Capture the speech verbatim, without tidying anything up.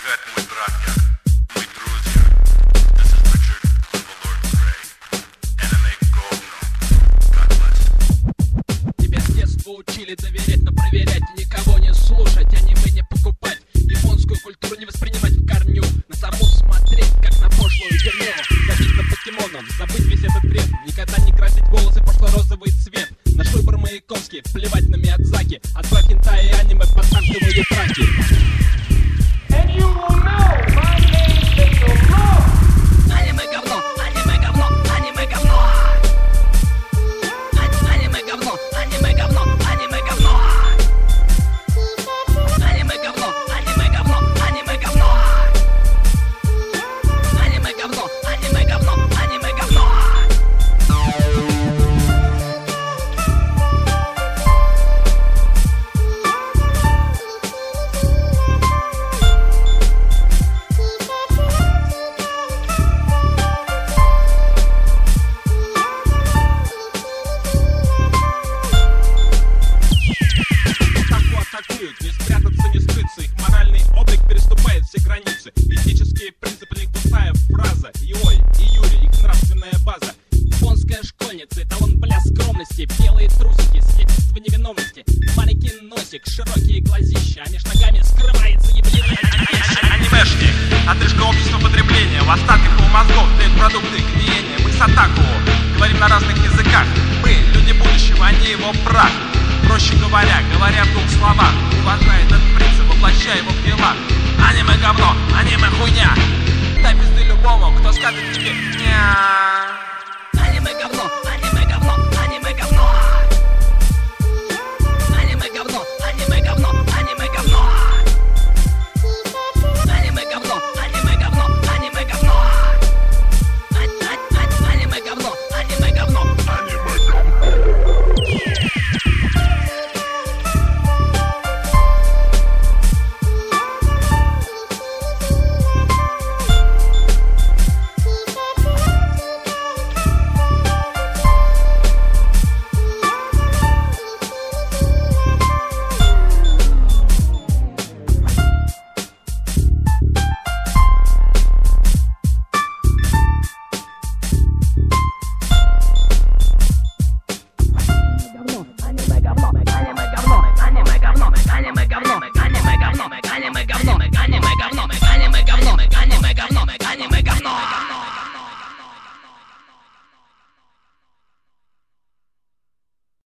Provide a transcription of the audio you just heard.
привет, мой братья, мои друзья. This is Richard from the Lord Grey. Anime говно. God bless. Тебя с детства учили доверять, но проверять, никого не слушать, аниме не покупать, японскую культуру не воспринимать в корню, на саму смотреть, как на пошлую херню, забить на покемонов, забыть весь этот бред, никогда не красить волосы пошло-розовый цвет, наш выбор Маяковский, плевать на Миядзаки, от два хентай и аниме под танковые траки. And you will know my name is the Lord. Аниме говно, аниме говно, аниме говно. Аниме говно, аниме говно, аниме говно. Аниме говно, аниме говно, аниме говно. Аниме говно, аниме говно, аниме говно. Атакуют, не спрятаться, не скрыться, их моральный облик переступает все границы. Этические принципы, не пустая фраза. Иой и Юрий, их нравственная база. Японская школьница, эталон бля скромности. Белые трусики, свидетельство невиновности. Маленький носик, широкие глазища, а меж ногами скрывается ебаный Анимешник, отрыжка общества потребления. В остатках у мозгов тлеют продукты гниения. Мы с атаку говорим на разных языках. Мы люди будущего, они его прах. Проще говоря, говоря в двух словах, уважай этот принцип, воплощай его в дела. Аниме говно, аниме хуйня. Дай пизды любому, кто скажет тебе ня. Аниме говно, аниме говно, аниме говно. Аниме говно, аниме говно, аниме говно. Аниме говно, аниме говно, аниме говно. Аниме говно, аниме говно. Anime говно, anime говно, anime говно, anime говно, anime говно, anime говно.